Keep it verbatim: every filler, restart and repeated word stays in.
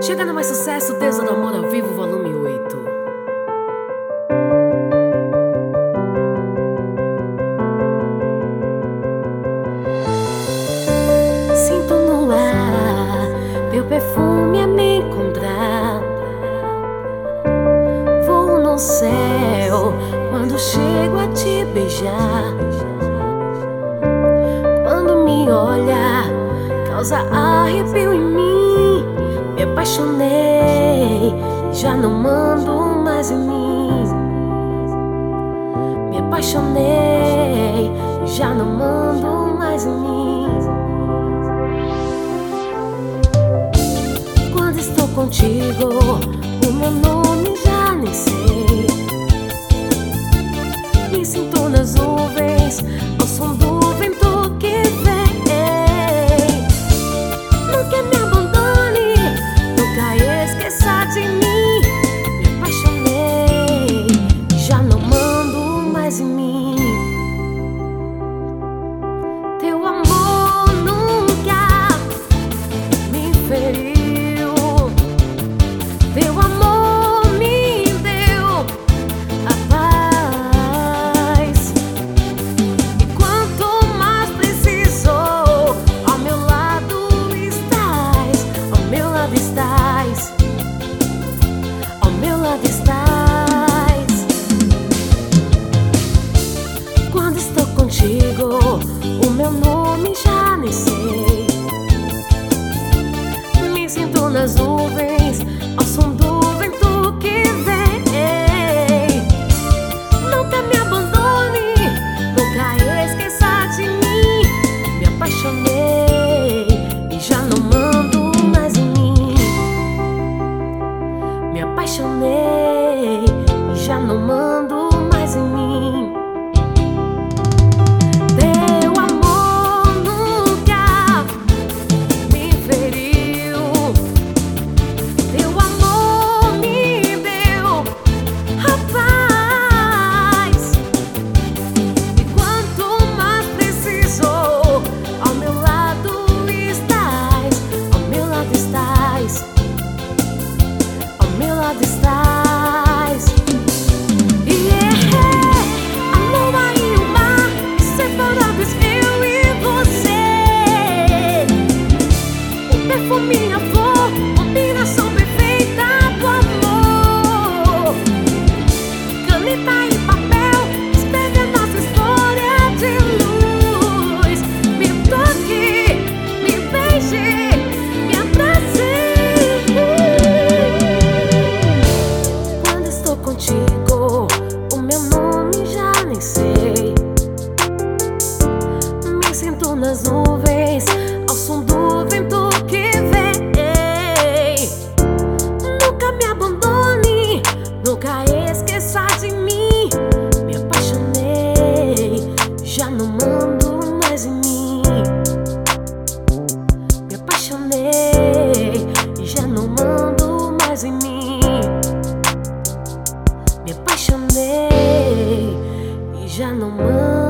Chegando mais sucesso, Deusa do Amor ao Vivo, volume oito. Sinto no ar teu perfume a me encontrar. Voo no céu quando chego a te beijar. Quando me olha, causa arrepio em mim. Me apaixonei, já não mando mais em mim. Me apaixonei, já não mando mais em mim. Quando estou contigo, o meu nome já nem sei. Me sinto nas nuvens, ao som do vento que vem. Nunca me abandone, nunca esqueça de mim. Me apaixonei, já não mando mais em mim. Teu amor nunca me feriu. Teu amor me deu a paz. E quanto mais precisou, ao meu lado estás, ao meu lado estás, ao meu lado estás. Quando estou contigo, o meu nome já nem sei. Me sinto nas nuvens, ao som do vento que vem. Nunca me abandone, nunca esqueça de mim. Me apaixonei e já não mando mais em mim. Me apaixonei e já não mando mais em mim. Teu amor nunca me feriu. Teu amor me deu a paz. E quanto mais precisou, ao meu lado estás, ao meu lado estás, ao meu lado estás. Yeah, a lua e o mar separados, eu e você. O perfume e a flor, combinação perfeita do amor. Caneta e papel, escreve a nossa história de luz. Me toque, me beije, me abrace. Quando estou contigo, o meu nome já nem sei. Me sinto nas nuvens, ao som do vento que vem. Nunca me abandone, nunca esqueça de mim. Me apaixonei, já não mando mais em mim. Me apaixonei e já não mando mais em mim. Me apaixonei e já não mando.